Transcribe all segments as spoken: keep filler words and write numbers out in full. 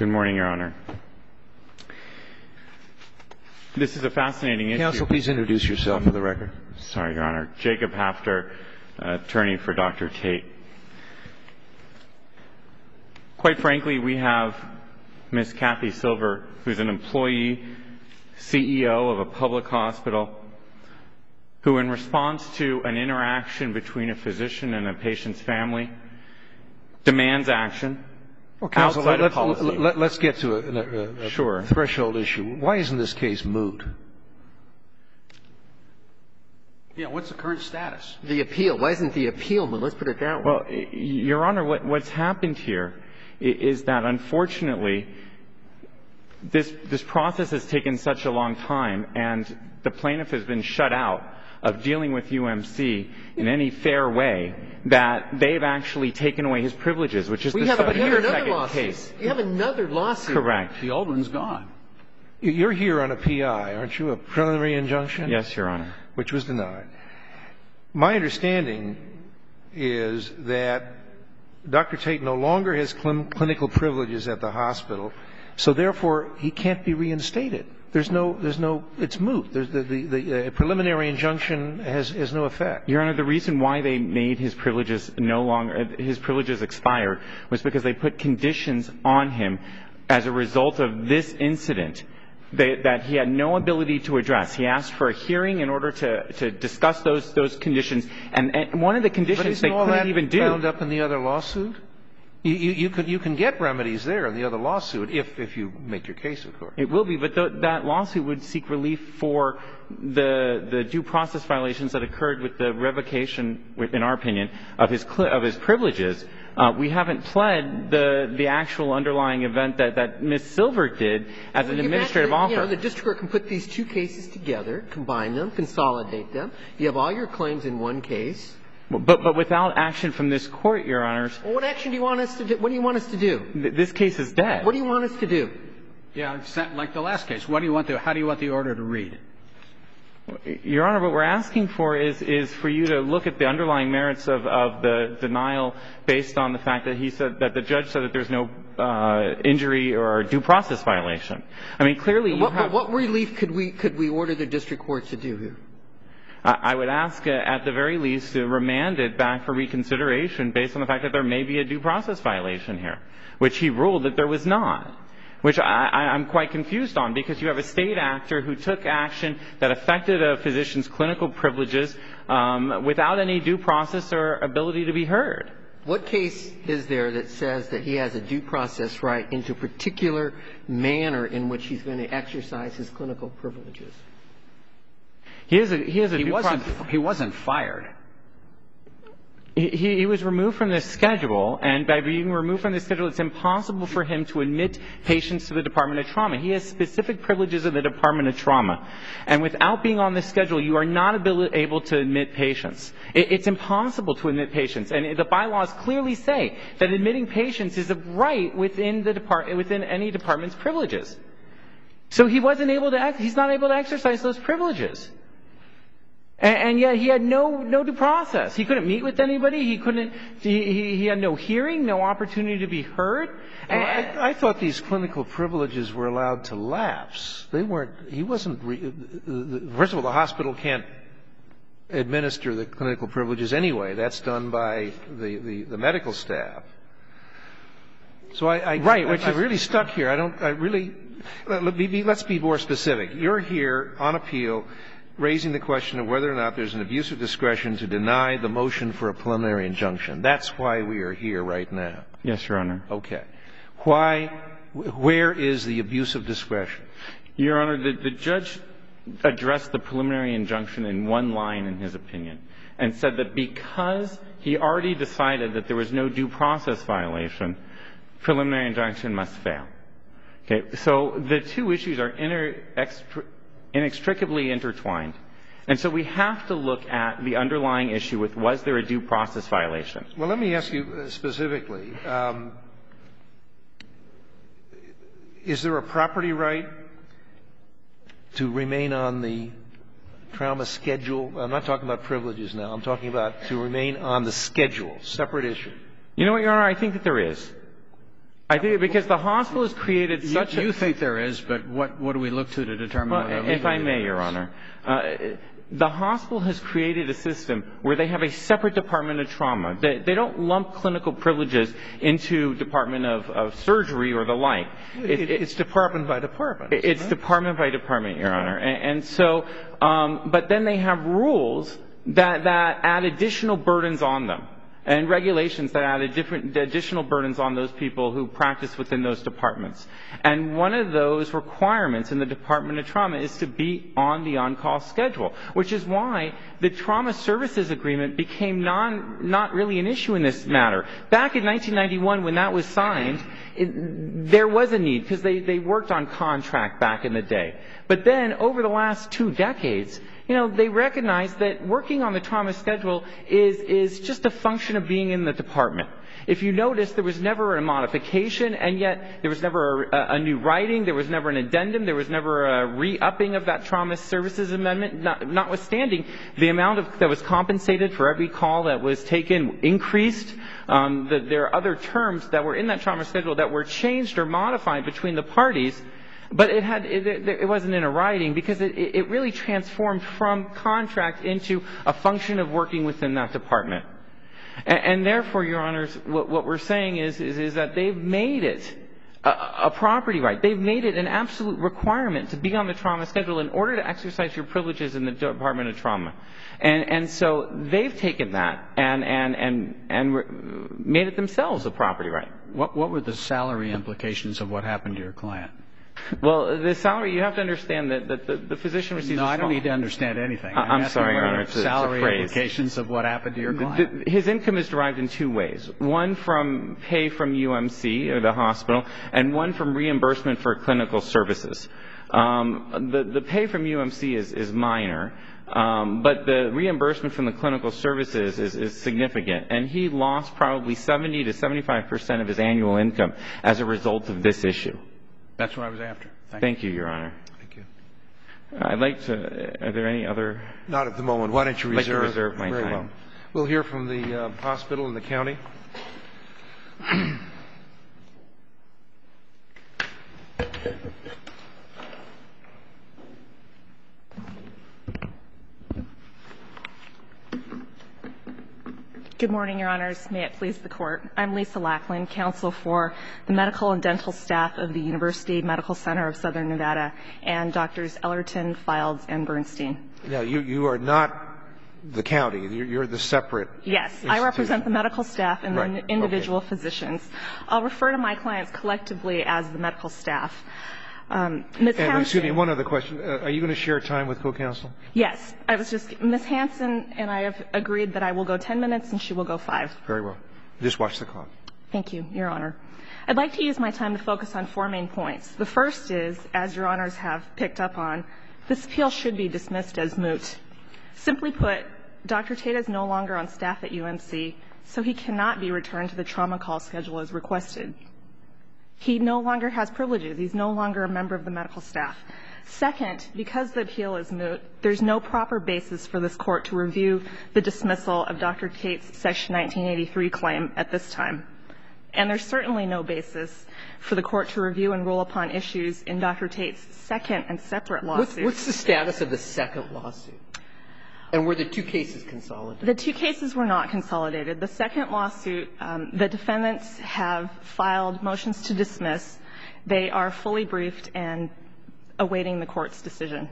Good morning, Your Honor. This is a fascinating issue. Counsel, please introduce yourself for the record. Sorry, Your Honor. Jacob Hafter, attorney for Doctor Tate. Quite frankly, we have Miz Kathy Silver, who's an employee, C E O of a public hospital, who in response to an interaction between a physician and a patient's family demands action. Well, counsel, outside let's, of policy. let, let's get to a, a, a sure. threshold issue. Why isn't this case moot? Yeah, what's the current status? The appeal. Why isn't the appeal moot? Let's put it that way. Well, Your Honor, what, what's happened here is that, unfortunately, this, this process has taken such a long time, and the plaintiff has been shut out of dealing with U M C in any fair way, that they've actually taken away his privileges, which is we the have, subject have of the another second lawsuit. case. You have another lawsuit. Correct. The old one's gone. You're here on a P I, aren't you? A preliminary injunction? Yes, Your Honor. Which was denied. My understanding is that Doctor Tate no longer has cl- clinical privileges at the hospital, so therefore he can't be reinstated. There's no, there's no, it's moot. There's the, the, the uh, preliminary injunction has, has no effect. Your Honor, the reason why they made his privileges no longer, his privileges expired was because they put conditions on him as a result of this incident they, that he had no ability to address. He asked for a hearing in order to, to discuss those, those conditions, and, and one of the conditions they couldn't even do. But isn't all that bound up in the other lawsuit? You, you, you, can, you can get remedies there in the other lawsuit if, if you make your case, of course. It will be, but the, that lawsuit would seek relief for the, the due process violations that occurred with the revocation, in our opinion, of his, of his privileges. Uh, we haven't pled the, the actual underlying event that, that Miz Silver did as well, an administrative back, offer. You know, the district court can put these two cases together, combine them, consolidate them. You have all your claims in one case. But, but without action from this court, Your Honors. Well, what action do you want us to do? What do you want us to do? Th- this case is dead. What do you want us to do? Yeah, it's like the last case. What do you want the, how do you want the order to read? Your Honor, what we're asking for is, is for you to look at the underlying merits of, of the denial based on the fact that he said, that the judge said that there's no uh, injury or due process violation. I mean, clearly you what, have... What relief could we, could we order the district court to do here? I would ask, uh, at the very least, to remand it back for reconsideration based on the fact that there may be a due process violation here, which he ruled that there was not, which I, I, I'm quite confused on, because you have a state actor who took action that affected a physician's clinical privileges um, without any due process or ability to be heard. What case is there that says that he has a due process right into a particular manner in which he's going to exercise his clinical privileges? He has a, he has a he due wasn't, process. He wasn't fired. He, he, he was removed from this schedule, and by being removed from this schedule, it's impossible for him to admit patients to the Department of Trauma. He has specific privileges in the Department of Trauma. And without being on this schedule, you are not able, able to admit patients. It, it's impossible to admit patients. And the bylaws clearly say that admitting patients is a right within the depart, within any department's privileges. So he wasn't able to, he's not able to exercise those privileges. And, and yet he had no, no due process. He couldn't meet with anybody. He couldn't, he, he, he had no hearing, no opportunity to be heard. Well, I, I thought these clinical privileges were allowed to lapse. They weren't, he wasn't, re, first of all, the hospital can't administer the clinical privileges anyway. That's done by the, the, the medical staff. So I, I, right, I, which I'm is, really stuck here. I don't, I really, let me be, let's be more specific. You're here on appeal raising the question of whether or not there's an abuse of discretion to deny the motion for a preliminary injunction. That's why we are here right now. Yes, Your Honor. Okay. Why, where is the abuse of discretion? Your Honor, the, the judge addressed the preliminary injunction in one line in his opinion and said that because he already decided that there was no due process violation, preliminary injunction must fail. Okay. So the two issues are inter, extra, inextricably intertwined. And so we have to look at the underlying issue with was there a due process violation. Well, let me ask you specifically, um, is there a property right to remain on the trauma schedule? I'm not talking about privileges now. I'm talking about to remain on the schedule, separate issue. You know what, Your Honor? I think that there is. I think because the hospital has created such you, a... You think there is, but what, what do we look to to determine well, whether if I may, there Your is? Honor, uh, the hospital has created a system where they have a separate department of trauma. They, they don't lump clinical privileges into department of, of surgery or the like. It, it, it's department by department. It's it? department by department, Your Honor. And, and so, um, but then they have rules that, that add additional burdens on them, and regulations that add a different, additional burdens on those people who practice within those departments. And one of those requirements in the Department of Trauma is to be on the on-call schedule, which is why the Trauma Services Agreement became non, not really an issue in this matter. Back in nineteen ninety-one, when that was signed, it, there was a need, because they, they worked on contract back in the day. But then, over the last two decades, you know, they recognized that working on the trauma schedule is, is just a function of being in the department. If you notice, there was never a modification, and yet there was never a, a new writing, there was never an addendum, there was never a re-upping of that trauma services amendment, not, notwithstanding the amount of, that was compensated for every call that was taken increased. Um, the, there are other terms that were in that trauma schedule that were changed or modified between the parties. But it had it, it wasn't in a writing, because it, it really transformed from contract into a function of working within that department. And, and therefore, Your Honors, what, what we're saying is, is is that they've made it a, a property right. They've made it an absolute requirement to be on the trauma schedule in order to exercise your privileges in the Department of Trauma. And and so they've taken that and and and and made it themselves a property right. What what were the salary implications of what happened to your client? Well, the salary, you have to understand that, that the, the physician receives No, a I don't small, need to understand anything. I'm, I'm sorry, Your Honor, it's it's a, salary it's a phrase. implications of what happened to your client. The, the, his income is derived in two ways. One from pay from U M C, or the hospital, and one from reimbursement for clinical services. Um, the, the pay from U M C is, is minor. Um, but the reimbursement from the clinical services is, is significant, and he lost probably seventy to seventy-five percent of his annual income as a result of this issue. That's what I was after. Thank, Thank you, Your Honor. Thank you. I'd like to. Are there any other? Not at the moment. Why don't you I'd like to reserve? reserve my Very time. well. We'll hear from the uh, hospital and the county. Good morning, Your Honors. May it please the Court. I'm Lisa Lackland, counsel for the medical and dental staff of the University Medical Center of Southern Nevada, and Doctors Ellerton, Fildes, and Bernstein. Now, you, you are not the county. You're, you're the separate Yes, institution. I represent the medical staff and Right. the individual Okay. physicians. I'll refer to my clients collectively as the medical staff. Um, Miz And, Hansen, excuse me, one other question. Uh, are you going to share time with co-counsel? Yes, I was just, Miz Hansen and I have agreed that I will go ten minutes and she will go five. Very well. Just watch the clock. Thank you, Your Honor. I'd like to use my time to focus on four main points. The first is, as Your Honors have picked up on, this appeal should be dismissed as moot. Simply put, Doctor Tate is no longer on staff at U M C, so he cannot be returned to the trauma call schedule as requested. He no longer has privileges. He's no longer a member of the medical staff. Second, because the appeal is moot, there's no proper basis for this Court to review the dismissal of Doctor Tate's Section nineteen eighty-three claim at this time. And there's certainly no basis for the Court to review and rule upon issues in Doctor Tate's second and separate What's, lawsuit. what's the status of the second lawsuit? And were the two cases consolidated? The two cases were not consolidated. The second lawsuit, um, the defendants have filed motions to dismiss. They are fully briefed and awaiting the Court's decision.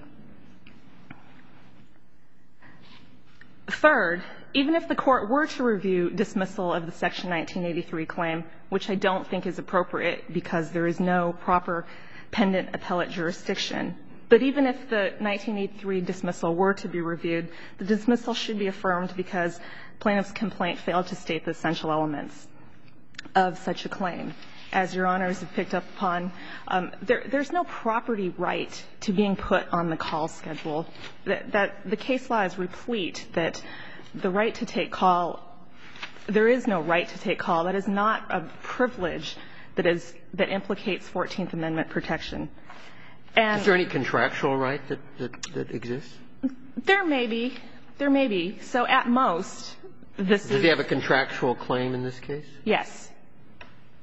Third, even if the Court were to review dismissal of the Section nineteen eighty-three claim, which I don't think is appropriate because there is no proper pendant appellate jurisdiction, but even if the nineteen eighty-three dismissal were to be reviewed, the dismissal should be affirmed because plaintiff's complaint failed to state the essential elements of such a claim. As Your Honors have picked up upon, um, there, there's no property right to being put on the call schedule. That, that the case law is replete that the right to take call, there is no right to take call. That is not a privilege that is that implicates fourteenth Amendment protection. And is there any contractual right that, that, that exists? There may be. There may be. So at most, this Does is. he have a contractual claim in this case? Yes.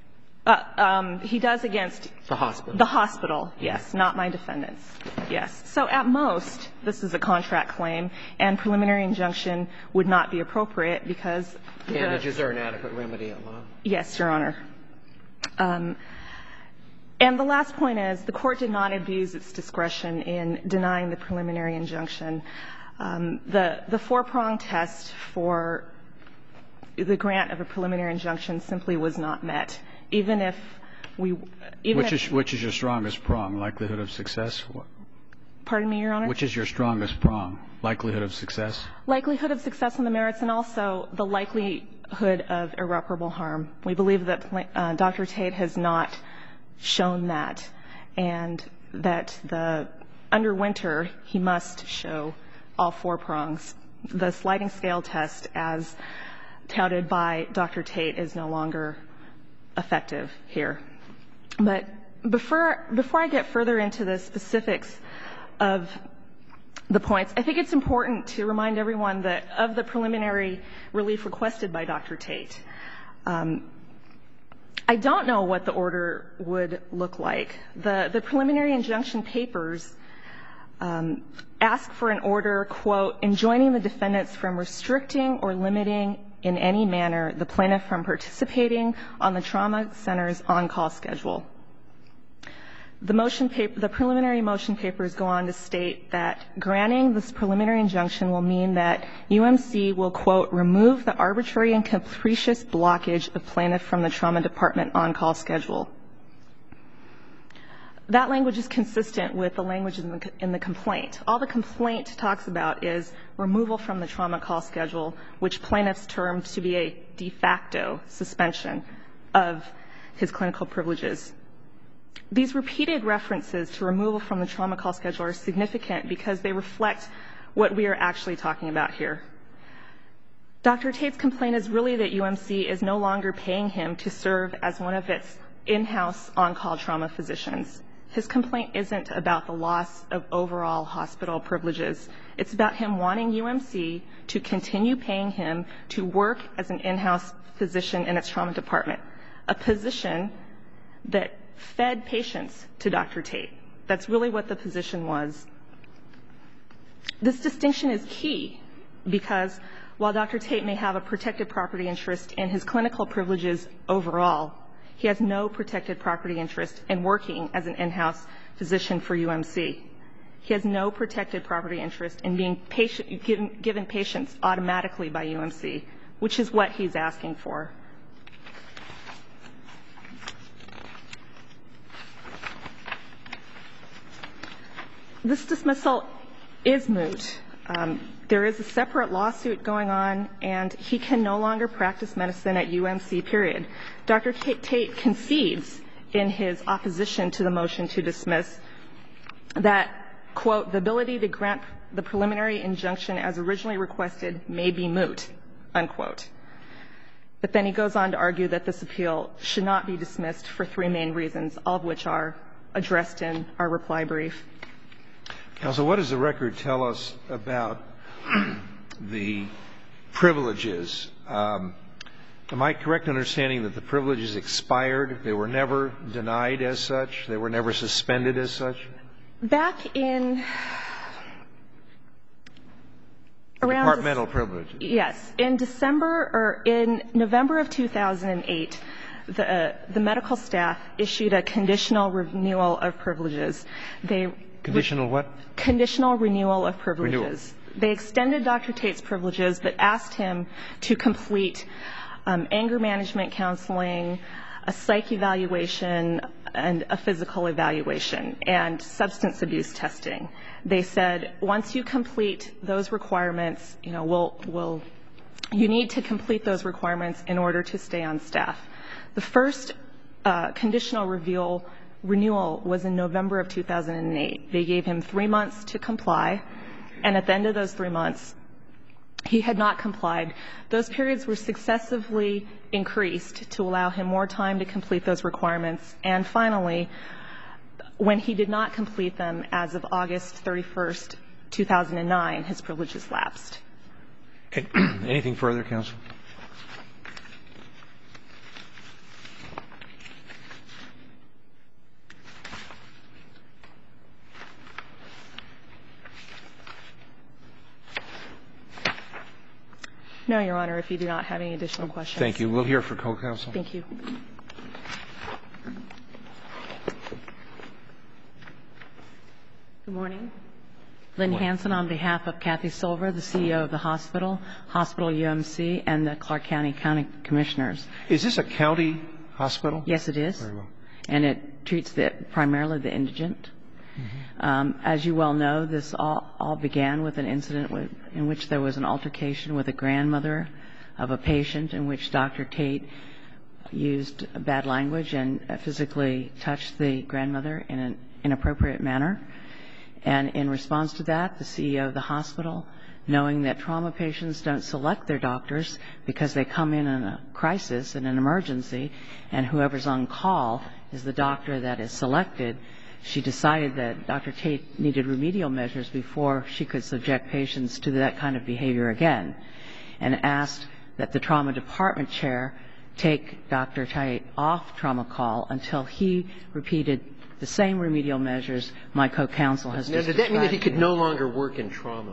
Uh, um, he does against The hospital. the hospital, yes, not my defendants, yes. So at most, this is a contract claim, and preliminary injunction would not be appropriate because Damages are an adequate remedy at law. Yes, Your Honor. Um, and the last point is the court did not abuse its discretion in denying the preliminary injunction. Um, the the four-prong test for the grant of a preliminary injunction simply was not met. Even if we, even Which if, is which is your strongest prong? Likelihood of success? What- pardon me, Your Honor? Which is your strongest prong? Likelihood of success? Likelihood of success on the merits and also the likelihood of irreparable harm. We believe that uh, Doctor Tate has not shown that, and that the under Winter he must show all four prongs. The sliding scale test, as touted by Doctor Tate, is no longer effective here. But before before I get further into the specifics of the points, I think it's important to remind everyone that of the preliminary relief requested by Doctor Tate, um, I don't know what the order would look like. The, the preliminary injunction papers um, ask for an order, quote, enjoining the defendants from restricting or limiting in any manner the plaintiff from participating on the trauma center's on-call schedule. The motion paper, the preliminary motion papers go on to state that granting this preliminary injunction will mean that U M C will, quote, remove the arbitrary and capricious blockage of plaintiff from the trauma department on-call schedule. That language is consistent with the language in the, in the complaint. All the complaint talks about is removal from the trauma call schedule, which plaintiffs termed to be a de facto suspension of his clinical privileges. These repeated references to removal from the trauma call schedule are significant because they reflect what we are actually talking about here. Doctor Tate's complaint is really that U M C is no longer paying him to serve as one of its in-house on-call trauma physicians. His complaint isn't about the loss of overall hospital privileges. It's about him wanting U M C to continue paying him to work as an in-house physician in its trauma department, a position that fed patients to Doctor Tate. That's really what the position was. This distinction is key because while Doctor Tate may have a protected property interest in his clinical privileges overall, he has no protected property interest in working as an in-house physician for U M C. He has no protected property interest in being patient, given, given patients automatically by U M C, which is what he's asking for. This dismissal is moot. Um, there is a separate lawsuit going on, and he can no longer practice medicine at U M C, period. Doctor Tate concedes in his opposition to the motion to dismiss that, quote, the ability to grant the preliminary injunction as originally requested may be moot, unquote. But then he goes on to argue that this appeal should not be dismissed for three main reasons, all of which are addressed in our reply brief. Counsel, what does the record tell us about the privileges? Um, am I correct in understanding that the privileges expired? They were never denied as such? They were never suspended as such? Back in The around departmental privileges. Yes. In December or in November of two thousand eight, the, uh, the medical staff issued a conditional renewal of privileges. They Conditional what? Conditional renewal of privileges. Renewal. They extended Doctor Tate's privileges, but asked him to complete um, anger management counseling, a psych evaluation, and a physical evaluation, and substance abuse testing. They said, once you complete those requirements, you know, we'll, we'll, you need to complete those requirements in order to stay on staff. The first uh, conditional review renewal was in November of two thousand eight. They gave him three months to comply, and at the end of those three months, he had not complied. Those periods were successively increased to allow him more time to complete those requirements. And finally, when he did not complete them as of August thirty-first, two thousand nine, his privileges lapsed. Anything further, counsel? No, Your Honor, if you do not have any additional questions. Thank you. We'll hear from co-counsel. Thank you. Good morning. Lynn Hansen on behalf of Kathy Silver, the C E O of the hospital, Hospital U M C, and the Clark County County Commissioners. Is this a county hospital? Yes, it is. Very well. And it treats the, primarily the indigent. Mm-hmm. Um, as you well know, this all, all began with an incident with, in which there was an altercation with a grandmother of a patient in which Doctor Tate used bad language and physically touched the grandmother in an inappropriate manner. And in response to that, the C E O of the hospital, knowing that trauma patients don't select their doctors because they come in in a crisis, in an emergency, and whoever's on call is the doctor that is selected, she decided that Doctor Tate needed remedial measures before she could subject patients to that kind of behavior again, and asked that the trauma department chair take Doctor Tate off trauma call until he repeated the same remedial measures my co-counsel has now, just described. Does that mean that he could to no longer work in trauma?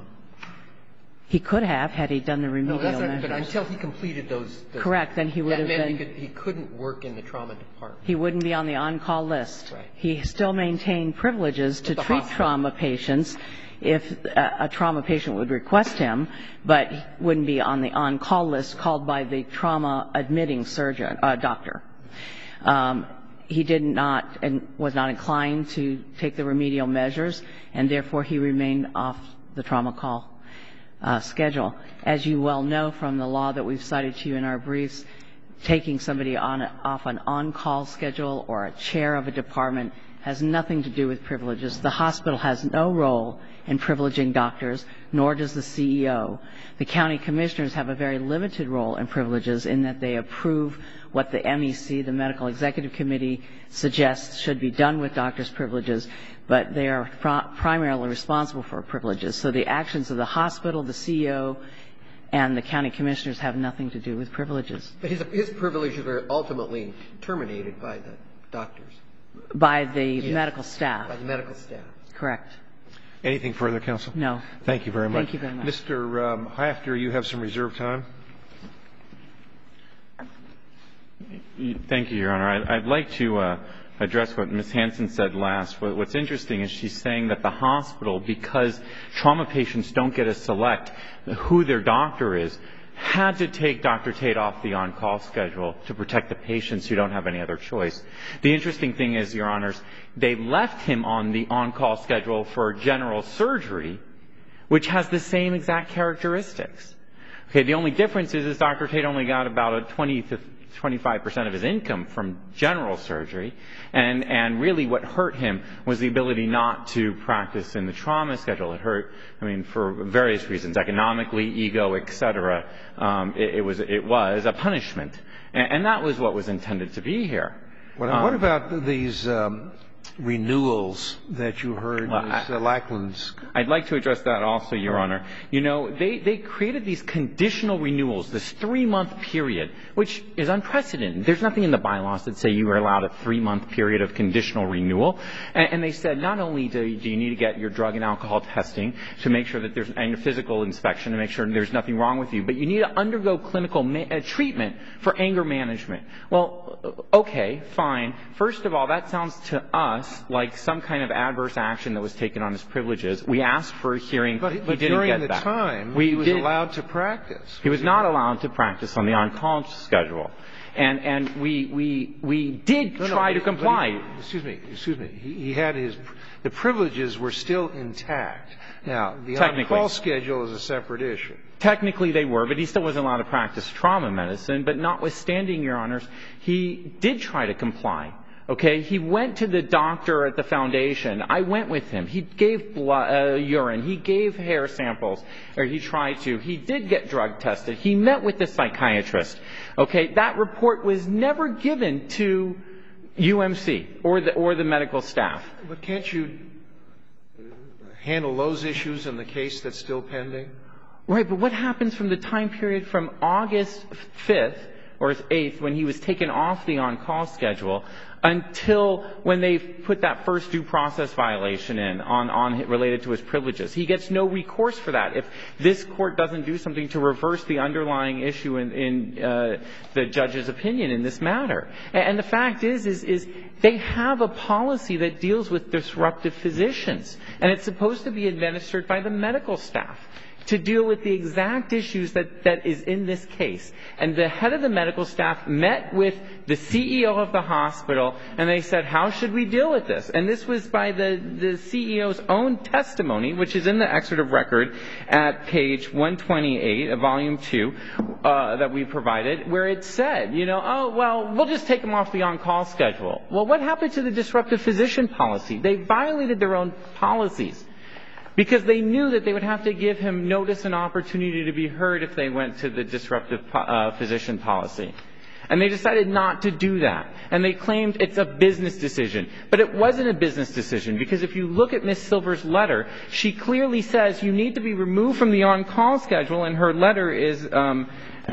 He could have, had he done the remedial no, that's not, measures. But until he completed those, those correct, then he would that have meant been. He, could, he couldn't work in the trauma department. He wouldn't be on the on-call list. Right. He still maintained privileges to treat hospital. trauma patients if a, a trauma patient would request him, but he wouldn't be on the on-call list called by the trauma admitting surgeon, uh, doctor. Um, he did not and was not inclined to take the remedial measures, and therefore he remained off the trauma call uh, schedule. As you well know from the law that we've cited to you in our briefs, taking somebody on a, off an on-call schedule or a chair of a department has nothing to do with privileges. The hospital has no role in privileging doctors, nor does the C E O. The county commissioners have a very limited role in privileges in that they approve what the M E C, the Medical Executive Committee, suggests should be done with doctors' privileges, but they are pro- primarily responsible for privileges. So the actions of the hospital, the C E O, and the county commissioners have nothing to do with privileges. But his, his privileges were ultimately terminated by the doctors. By the Yes. medical staff. By the medical staff. Correct. Anything further, counsel? No. Thank you very much. Thank you very much. Mister Um, Hafter, you have some reserved time. Thank you, Your Honor. I'd, I'd like to uh, address what Miz Hansen said last. What, what's interesting is she's saying that the hospital, because trauma patients don't get to select who their doctor is, had to take Doctor Tate off the on-call schedule to protect the patients who don't have any other choice. The interesting thing is, Your Honors, they left him on the on-call schedule for general surgery, which has the same exact characteristics. Okay, the only difference is, is Doctor Tate only got about a twenty to twenty-five percent of his income from general surgery, and, and really what hurt him was the ability not to practice in the trauma schedule. It hurt, I mean, for various reasons, economically, ego, et cetera. Um, it, it, was, it was a punishment, and, and that was what was intended to be here. What, um, what about these um, renewals that you heard well, Miz Lackland's? I'd like to address that also, Your Honor. You know, they, they created these conditional renewals, this three-month period, which is unprecedented. There's nothing in the bylaws that say you are allowed a three-month period of conditional renewal. And, and they said not only do, do you need to get your drug and alcohol testing to make sure that there's and physical inspection to make sure there's nothing wrong with you, but you need to undergo clinical ma- uh, treatment for anger management. Well, okay, fine. First of all, that sounds to us like some kind of adverse action that was taken on his privileges. We asked for a hearing. But, he but didn't during get the that. time, we he was did, allowed to practice. He was not allowed to practice on the on-call schedule. And, and we, we, we did no, try no, to comply. He, excuse me, excuse me. He, he had his, the privileges were still intact. Now, the on-call schedule is a separate issue. Technically they were, but he still wasn't allowed to practice trauma medicine. But notwithstanding, Your Honors, he did try to comply. Okay, he went to the doctor at the foundation. I went with him. He gave blood, uh, urine. He gave hair samples, or he tried to. He did get drug tested. He met with the psychiatrist. Okay, that report was never given to U M C or the or the medical staff. But can't you handle those issues in the case that's still pending? Right, but what happens from the time period from August fifth, or eighth when he was taken off the on-call schedule until when they put that first due process violation in on, on related to his privileges. He gets no recourse for that. If this court doesn't do something to reverse the underlying issue in, in uh, the judge's opinion in this matter. And, and the fact is, is, is they have a policy that deals with disruptive physicians, and it's supposed to be administered by the medical staff to deal with the exact issues that, that is in this case. And the head of the medical staff met with the C E O of the hospital, and they said, how should we deal with this? And this was by the, the C E O's own testimony, which is in the excerpt of record at page one twenty-eight of volume two uh, that we provided, where it said, you know, oh, well, we'll just take him off the on-call schedule. Well, what happened to the disruptive physician policy? They violated their own policies, because they knew that they would have to give him notice and opportunity to be heard if they went to the disruptive uh, physician policy. And they decided not to do that. And they claimed it's a business decision. But it wasn't a business decision, because if you look at Miz Silver's letter, she clearly says you need to be removed from the on-call schedule, and her letter is um,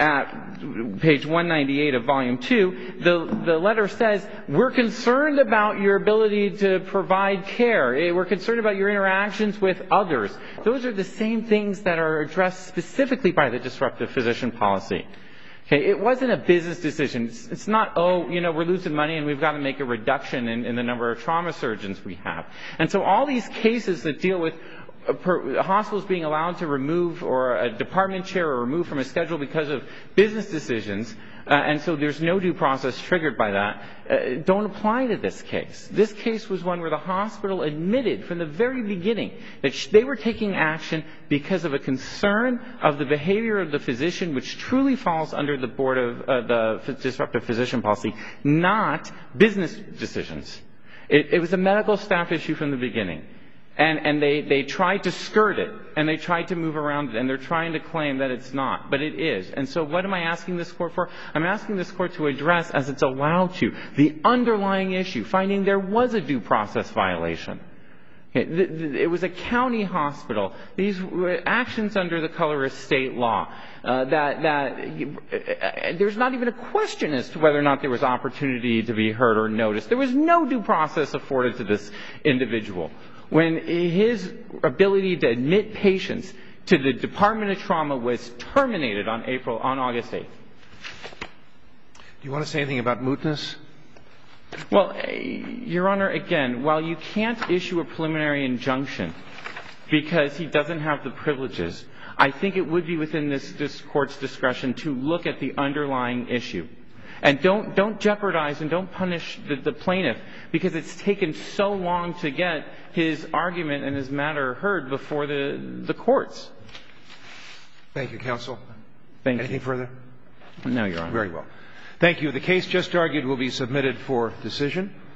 at page one ninety-eight of volume two. The, the letter says, we're concerned about your ability to provide care. We're concerned about your interactions with others. Those are the same things that are addressed specifically by the disruptive physician policy. Okay, it wasn't a business decision. It's, it's not, oh, you know, we're losing money and we've got to make a reduction in, in the number of trauma surgeons we have. And so all these cases that deal with uh, per, hospitals being allowed to remove, or a department chair or remove from a schedule because of business decisions, uh, and so there's no due process triggered by that, uh, don't apply to this case. This case was one where the hospital admitted from the very beginning that sh- they were taking action because of a concern of the behavior of the physician, which truly falls under the board of uh, the f- disruptive physician policy, not business decisions. It, it was a medical staff issue from the beginning. And, and they, they tried to skirt it, and they tried to move around it, and they're trying to claim that it's not, but it is. And so what am I asking this court for? I'm asking this court to address, as it's allowed to, the underlying issue, finding there was a due process violation. Okay, th- th- it was a county hospital. These were actions under the color of state law. Uh, that that uh, there's not even a question as to whether or not there was opportunity to be heard or noticed. There was no due process afforded to this individual when his ability to admit patients to the Department of Trauma was terminated on April on August eighth. Do you want to say anything about mootness? Well, Your Honor, again, while you can't issue a preliminary injunction because he doesn't have the privileges, I think it would be within this, this court's discretion to look at the underlying issue. And don't, don't jeopardize and don't punish the, the plaintiff because it's taken so long to get his argument and his matter heard before the, the courts. Thank you, counsel. Thank Anything you. further? No, Your Honor. Very well. Thank you. The case just argued will be submitted for decision.